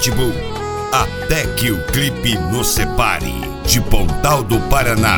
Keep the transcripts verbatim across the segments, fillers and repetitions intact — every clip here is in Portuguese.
Pitbull. Até que o clipe nos separe, de Pontal do Paraná.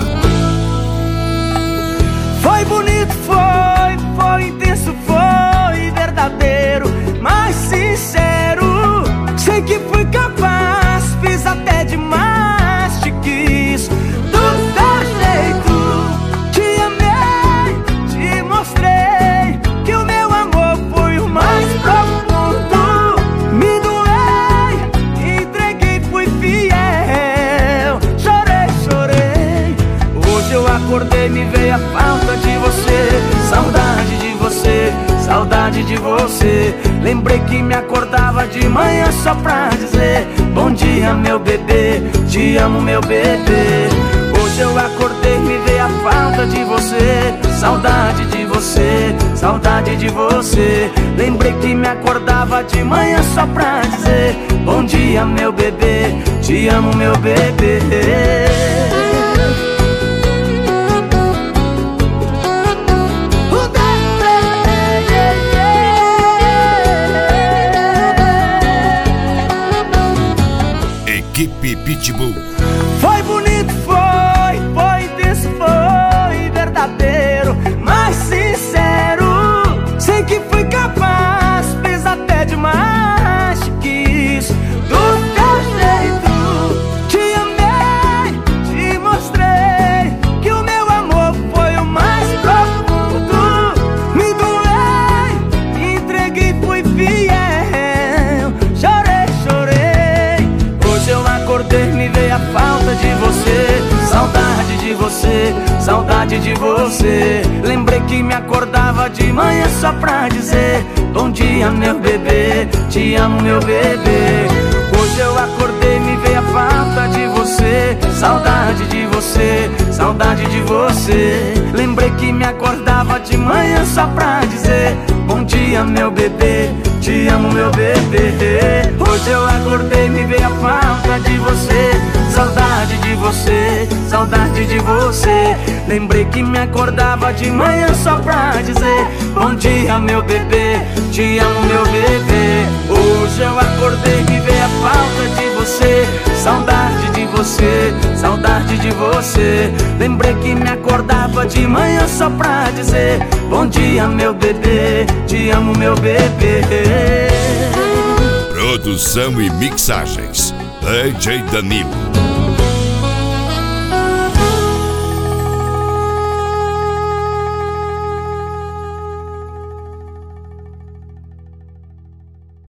Foi bonito, foi, foi intenso, foi verdadeiro, mas sincero. Sei que fui capaz, fiz até demais, te quis do teu jeito. Te amei, te mostrei que o meu amor foi o mais profundo. Me doei, entreguei, fui fiel. Chorei, chorei. Hoje eu acordei, me veio a falta de você, saudade de você, saudade de você. Lembrei que me acordava de manhã só pra dizer bom dia, meu bebê, te amo, meu bebê. Hoje eu acordei, me veio a falta de você, saudade de você, saudade de você. Lembrei que me acordava de manhã só pra dizer bom dia, meu bebê, te amo, meu bebê. Equipe Pitbull. Foi bonito, foi, foi intenso, foi verdadeiro, mas sincero. Sei que fui capaz, fiz até demais, te quis do teu jeito. Te amei, te mostrei que o meu amor foi o mais profundo. Me doei, entreguei, fui fiel. Chorei, chorei. Hoje eu acordei, me veio a falta de você, saudade de você, saudade de você. Lembrei que me acordava de manhã só pra dizer bom dia, meu bebê, te amo, meu bebê. Hoje eu acordei, me veio a falta de você, saudade de você, saudade de você. Lembrei que me acordava de manhã só pra dizer bom dia, meu bebê, te amo, meu bebê. Hoje eu acordei, me veio a falta de você, saudade de você, saudade de você. Lembrei que me acordava de manhã só pra dizer bom dia, meu bebê, te amo, meu bebê. Hoje eu acordei, me veio a falta de você, saudade de você, saudade de você. Lembrei que me acordava de manhã só pra dizer bom dia, meu bebê, te amo, meu bebê. Produção e mixagens D J Danilo.